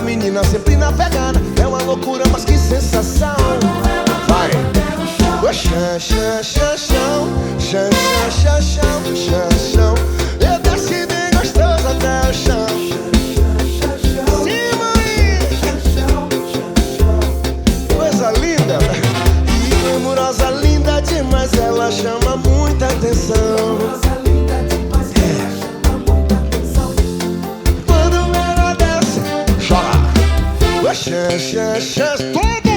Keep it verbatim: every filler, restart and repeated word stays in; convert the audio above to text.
menina sempre na pegada. É uma loucura, mas que sensação. Vai! O chão, chão, chão, chão, chão, chão, chão, chão, chão. Eu desci bem gostoso até o chão. Sim, mãe! Coisa linda! E glamurosa, linda demais, ela chama muita atenção. Quando ela desce, chora. O chão, chão, chão, todo